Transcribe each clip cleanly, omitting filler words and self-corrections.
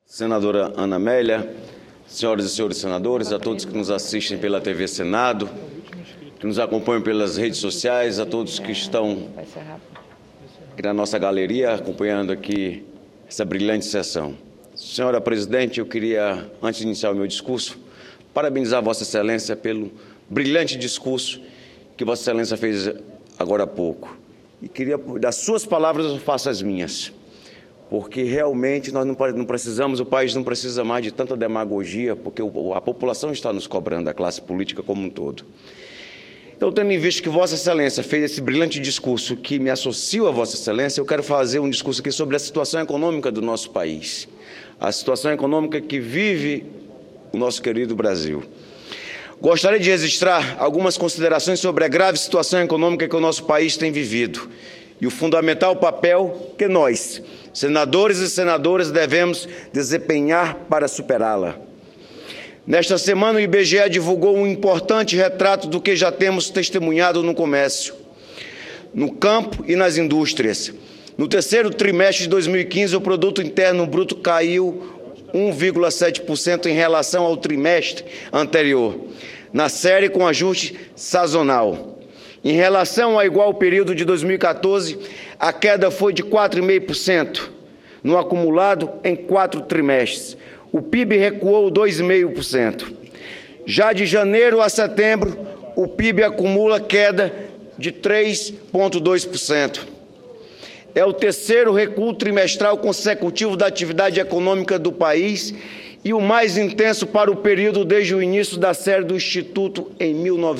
Senadora Ana Amélia, senhoras e senhores senadores, a todos que nos assistem pela TV Senado, que nos acompanham pelas redes sociais, a todos que estão aqui na nossa galeria acompanhando aqui essa brilhante sessão. Senhora Presidente, eu queria, antes de iniciar o meu discurso, parabenizar Vossa Excelência pelo brilhante discurso que Vossa Excelência fez agora há pouco. E queria, das suas palavras, eu faço as minhas. Porque realmente nós não precisamos, o país não precisa mais de tanta demagogia, porque a população está nos cobrando, a classe política como um todo. Então, tendo em vista que Vossa Excelência fez esse brilhante discurso que me associo a Vossa Excelência, eu quero fazer um discurso aqui sobre a situação econômica do nosso país, a situação econômica que vive o nosso querido Brasil. Gostaria de registrar algumas considerações sobre a grave situação econômica que o nosso país tem vivido e o fundamental papel que nós, senadores e senadoras, devemos desempenhar para superá-la. Nesta semana, o IBGE divulgou um importante retrato do que já temos testemunhado no comércio, no campo e nas indústrias. No terceiro trimestre de 2015, o Produto Interno Bruto caiu 1,7% em relação ao trimestre anterior, na série com ajuste sazonal. Em relação ao igual período de 2014, a queda foi de 4,5%, no acumulado em 4 trimestres. O PIB recuou 2,5%. Já de janeiro a setembro, o PIB acumula queda de 3,2%. É o terceiro recuo trimestral consecutivo da atividade econômica do país e o mais intenso para o período desde o início da série do Instituto em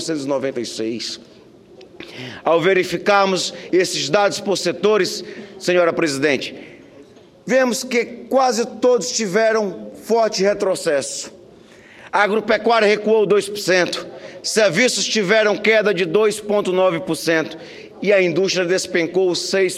1996. Ao verificarmos esses dados por setores, senhora Presidente, vemos que quase todos tiveram forte retrocesso. A agropecuária recuou 2%, serviços tiveram queda de 2,9% e a indústria despencou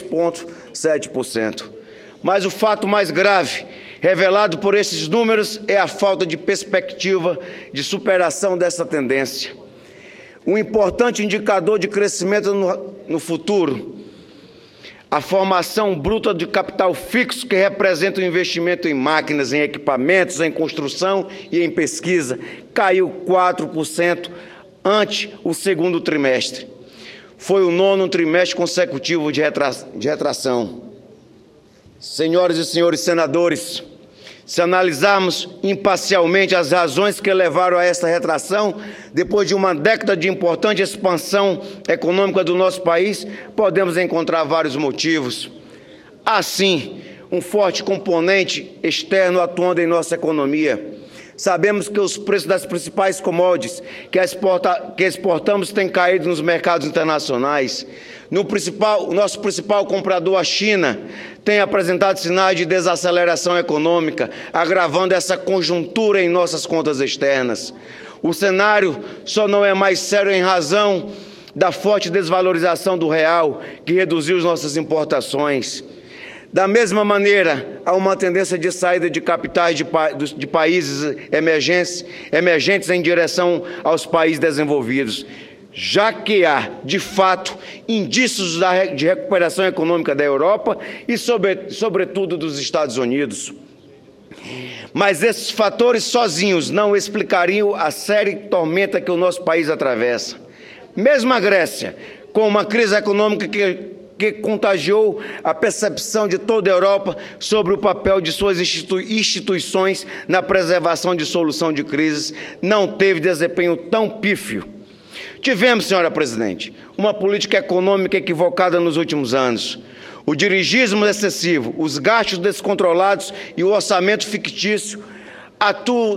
6,7%. Mas o fato mais grave, revelado por esses números, é a falta de perspectiva de superação dessa tendência. Um importante indicador de crescimento no futuro, a formação bruta de capital fixo, que representa o investimento em máquinas, em equipamentos, em construção e em pesquisa, caiu 4% ante o segundo trimestre. Foi o 9º trimestre consecutivo de retração. Senhoras e senhores senadores, se analisarmos imparcialmente as razões que levaram a esta retração, depois de uma década de importante expansão econômica do nosso país, podemos encontrar vários motivos. Assim, um forte componente externo atuando em nossa economia. Sabemos que os preços das principais commodities que exportamos têm caído nos mercados internacionais. O nosso principal comprador, a China, tem apresentado sinais de desaceleração econômica, agravando essa conjuntura em nossas contas externas. O cenário só não é mais sério em razão da forte desvalorização do real, que reduziu as nossas importações. Da mesma maneira, há uma tendência de saída de capitais de países emergentes em direção aos países desenvolvidos, já que há, de fato, indícios de recuperação econômica da Europa e, sobretudo, dos Estados Unidos. Mas esses fatores sozinhos não explicariam a séria tormenta que o nosso país atravessa. Mesmo a Grécia, com uma crise econômica que contagiou a percepção de toda a Europa sobre o papel de suas instituições na preservação de solução de crises, não teve desempenho tão pífio. Tivemos, senhora Presidente, uma política econômica equivocada nos últimos anos. O dirigismo excessivo, os gastos descontrolados e o orçamento fictício atuam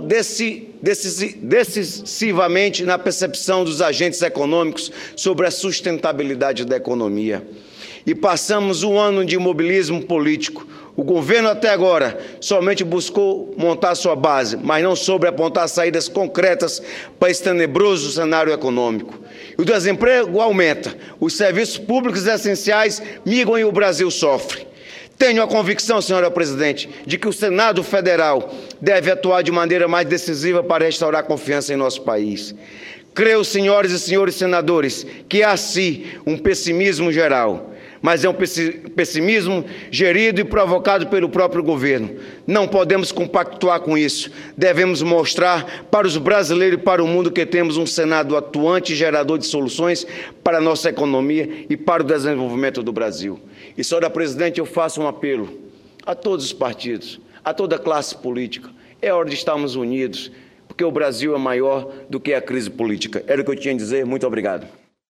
decisivamente na percepção dos agentes econômicos sobre a sustentabilidade da economia. E passamos um ano de imobilismo político. O governo até agora somente buscou montar sua base, mas não soube apontar saídas concretas para esse tenebroso cenário econômico. O desemprego aumenta, os serviços públicos essenciais migram e o Brasil sofre. Tenho a convicção, senhora Presidente, de que o Senado Federal deve atuar de maneira mais decisiva para restaurar a confiança em nosso país. Creio, senhoras e senhores senadores, que há sim um pessimismo geral, mas é um pessimismo gerido e provocado pelo próprio governo. Não podemos compactuar com isso. Devemos mostrar para os brasileiros e para o mundo que temos um Senado atuante e gerador de soluções para a nossa economia e para o desenvolvimento do Brasil. E, senhora presidente, eu faço um apelo a todos os partidos, a toda a classe política. É hora de estarmos unidos, porque o Brasil é maior do que a crise política. Era o que eu tinha a dizer. Muito obrigado.